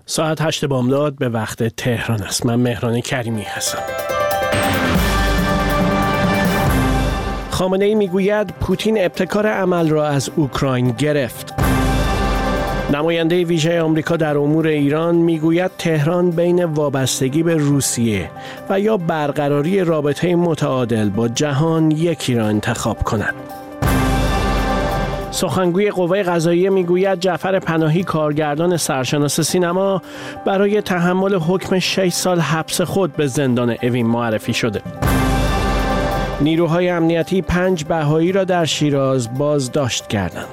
ساعت 8 بامداد به وقت تهران است. من مهران کریمی هستم. خامنه‌ای میگوید پوتین ابتکار عمل را از اوکراین گرفت. نماینده ویژه آمریکا در امور ایران میگوید تهران بین وابستگی به روسیه و یا برقراری رابطه متعادل با جهان یکی را انتخاب کند. سخنگوی قوه قضاییه میگوید جعفر پناهی کارگردان سرشناس سینما برای تحمل حکم 6 سال حبس خود به زندان اوین معرفی شده. نیروهای امنیتی 5 بهایی را در شیراز بازداشت کردند.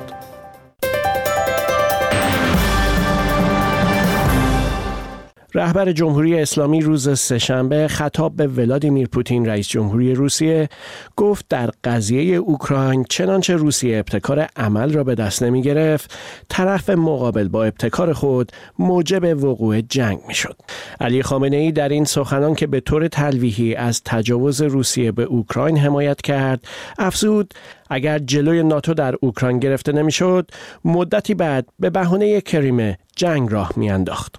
رهبر جمهوری اسلامی روز سه‌شنبه خطاب به ولادیمیر پوتین رئیس جمهوری روسیه گفت در قضیه اوکراین چنانچه روسیه ابتکار عمل را به دست نمی گرفت، طرف مقابل با ابتکار خود موجب وقوع جنگ می شد. علی خامنه‌ای در این سخنان که به طور تلویحی از تجاوز روسیه به اوکراین حمایت کرد، افزود اگر جلوی ناتو در اوکراین گرفته نمی شد، مدتی بعد به بهانه کریمه جنگ راه می انداخت.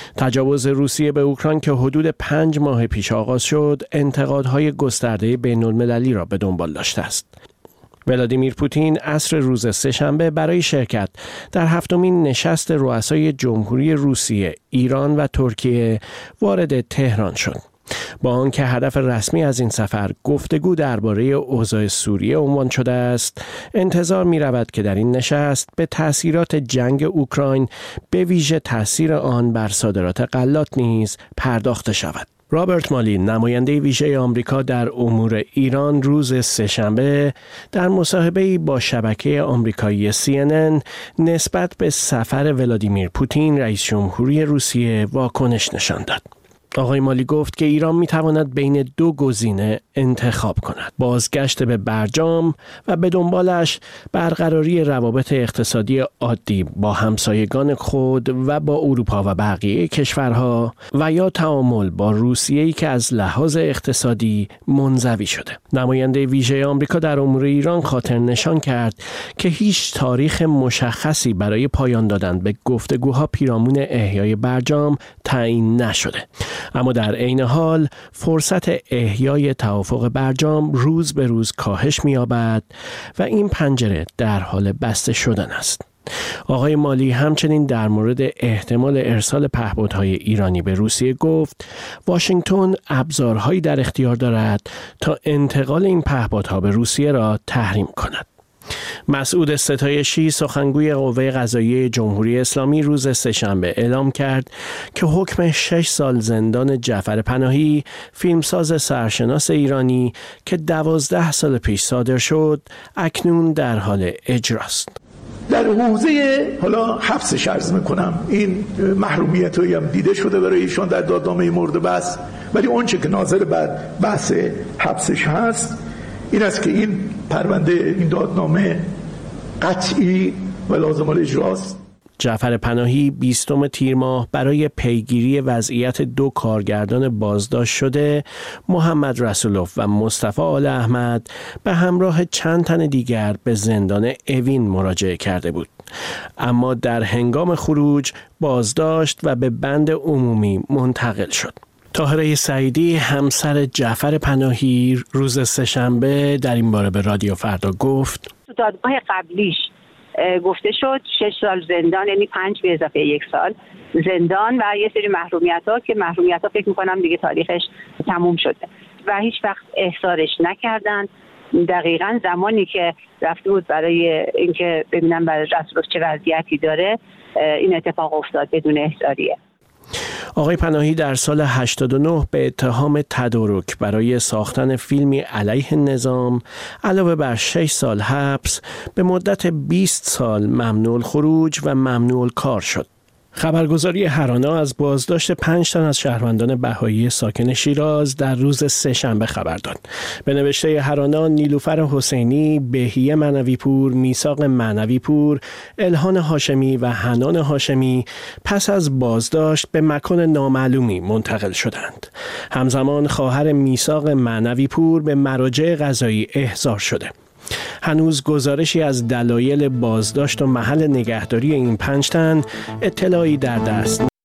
تجاوز روسیه به اوکراین که حدود 5 ماه پیش آغاز شد، انتقادهای گسترده بین‌المللی را به دنبال داشته است. ولادیمیر پوتین عصر روز سه‌شنبه برای شرکت در 7مین نشست رؤسای جمهوری روسیه، ایران و ترکیه وارد تهران شد. با آنکه هدف رسمی از این سفر گفتگو درباره اوضاع سوریه عنوان شده است، انتظار می رود که در این نشست به تأثیرات جنگ اوکراین به ویژه تأثیر آن بر صادرات غلات نیز پرداخته شود. رابرت مالی، نماینده ویژه آمریکا در امور ایران، روز سه‌شنبه در مصاحبه‌ای با شبکه آمریکایی CNN نسبت به سفر ولادیمیر پوتین رئیس جمهوری روسیه واکنش نشان داد. آقای مالی گفت که ایران میتواند بین 2 گزینه انتخاب کند: بازگشت به برجام و به دنبالش برقراری روابط اقتصادی عادی با همسایگان خود و با اروپا و بقیه کشورها، و یا تعامل با روسیه‌ای که از لحاظ اقتصادی منزوی شده. نماینده ویژه آمریکا در امور ایران خاطر نشان کرد که هیچ تاریخ مشخصی برای پایان دادن به گفتگوها پیرامون احیای برجام تعیین نشده، اما در عین حال فرصت احیای توافق برجام روز به روز کاهش می‌یابد و این پنجره در حال بسته شدن است. آقای مالی همچنین در مورد احتمال ارسال پهپادهای ایرانی به روسیه گفت واشنگتن ابزارهایی در اختیار دارد تا انتقال این پهپادها به روسیه را تحریم کند. مسعود ستایشی، سخنگوی قوه قضاییه جمهوری اسلامی، روز سه‌شنبه اعلام کرد که حکم 6 سال زندان جعفر پناهی، فیلمساز سرشناس ایرانی که 12 سال پیش صادر شد، اکنون در حال اجراست. در حوزه حالا حبسش عرض میکنم، این محرومیت هایی هم دیده شده برای ایشان در دادنامه مورد بحث، ولی اون چه که ناظر بر بحث حبسش هست این است که این پرونده، این دادنامه قطعی و لازم الاجراست. جعفر پناهی 20 تیر ماه برای پیگیری وضعیت 2 کارگردان بازداشت شده، محمد رسولوف و مصطفی آل احمد، به همراه چند تن دیگر به زندان اوین مراجعه کرده بود، اما در هنگام خروج بازداشت و به بند عمومی منتقل شد. طاهره سعیدی، همسر جعفر پناهی، روز سه‌شنبه در این باره به رادیو فردا گفت تو دادگاه قبلیش گفته شد 6 سال زندان، یعنی 5 به اضافه 1 سال زندان و یه سری محرومیت‌ها که محرومیت‌ها فکر می‌کنم دیگه تاریخش تموم شده و هیچ وقت احضارش نکردن. دقیقاً زمانی که رفته بود برای اینکه ببینم برای رسولوف چه وضعیتی داره، این اتفاق افتاد بدون احضاریه. آقای پناهی در سال 89 به اتهام تدارک برای ساختن فیلمی علیه نظام علاوه بر 6 سال حبس به مدت 20 سال ممنوع الخروج و ممنوع الکار شد. خبرگزاری هرانا از بازداشت 5 تن از شهروندان بهایی ساکن شیراز در روز سه‌شنبه خبر داد. به نوشته هرانا، نیلوفر حسینی، بهیه معنوی‌پور، میثاق معنوی‌پور، الهان هاشمی و حنان هاشمی پس از بازداشت به مکان نامعلومی منتقل شدند. همزمان خواهر میثاق معنوی‌پور به مراجع قضایی احضار شده. هنوز گزارشی از دلایل بازداشت و محل نگهداری این 5 تن اطلاعی در دست